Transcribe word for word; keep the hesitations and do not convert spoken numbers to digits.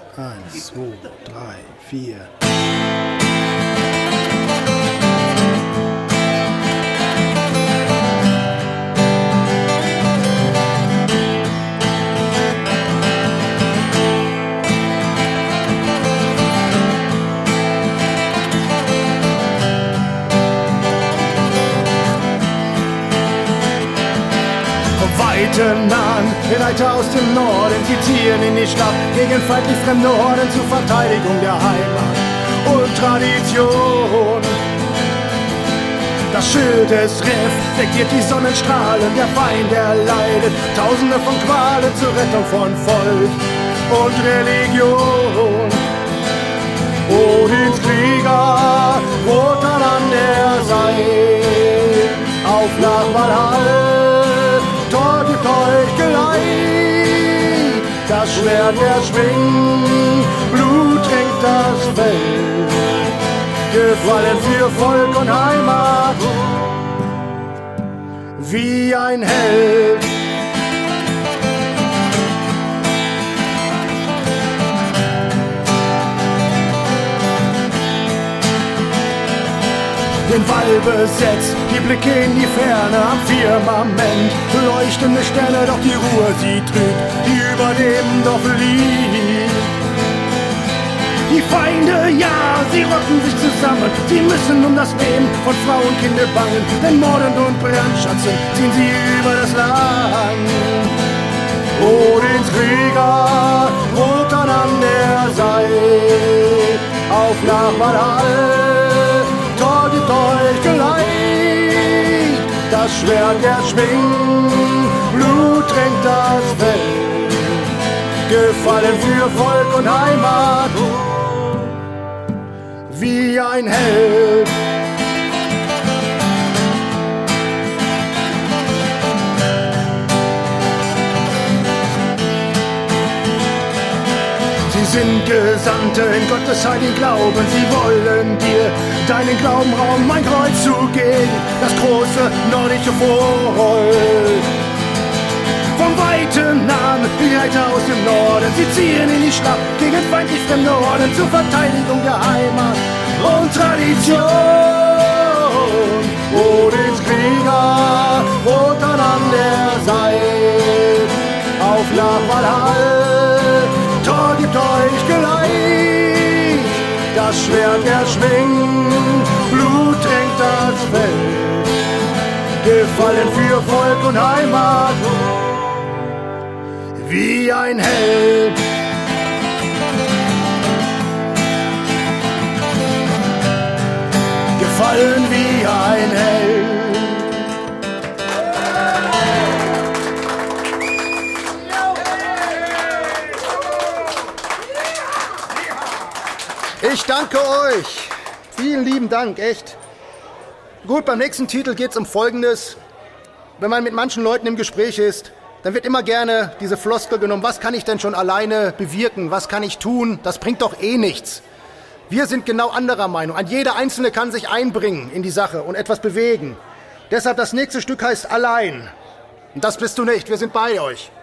Eins, zwei, drei, vier. Weiten nahen Reiter aus dem Norden, sie ziehen in die Stadt gegen feindlich fremde Horden zur Verteidigung der Heimat und Tradition. Das Schild des Riff dektiert die Sonnenstrahlen, der Feind erleidet Tausende von Qualen zur Rettung von Volk und Religion. Odins Krieger, Wotan an der Seite, auf nach Valhall, Tor gibt euch geleit. Das Schwert erschwingt, Blut tränkt das Feld, gefallen für Volk und Heimat, wie ein Held. Den Wall besetzt, die Blicke in die Ferne, am Firmament leuchtende Sterne, doch die Ruhe sie trügt, die über dem Dorf liegt. Die Feinde, ja, sie rotten sich zusammen, sie müssen um das Leben von Frau und Kinder bangen, denn mordend und brandschatzend ziehen sie über das Land. Odins Krieger, Wotan an der Seite, auf nach Valhall, Tor gibt euch geleit. Das Schwert erschwingt, Blut tränkt das Feld, gefallen für Volk und Heimat, wie ein Held. Sie sind Gesandte in Gottes heiligen Glauben, sie wollen dir deinen Glaubenraum, mein Kreuz zu geben, das große nordische Volk. Vom weiten nahen die Reiter aus dem Norden, sie ziehen in die Schlacht gegen feindlich fremde Horden zur Verteidigung der Heimat und Tradition. Odins Krieger, Wotan an der Seite, auf nach Valhall, Tor gibt euch geleit. Das Schwert erschwingt, Blut tränkt das Feld, gefallen für Volk und Heimat, wie ein Held. Gefallen wie ein Held. Ich danke euch. Vielen lieben Dank, echt. Gut, beim nächsten Titel geht es um Folgendes. Wenn man mit manchen Leuten im Gespräch ist, dann wird immer gerne diese Floskel genommen, was kann ich denn schon alleine bewirken, was kann ich tun, das bringt doch eh nichts. Wir sind genau anderer Meinung. Ein jeder Einzelne kann sich einbringen in die Sache und etwas bewegen. Deshalb das nächste Stück heißt Allein. Und das bist du nicht, wir sind bei euch.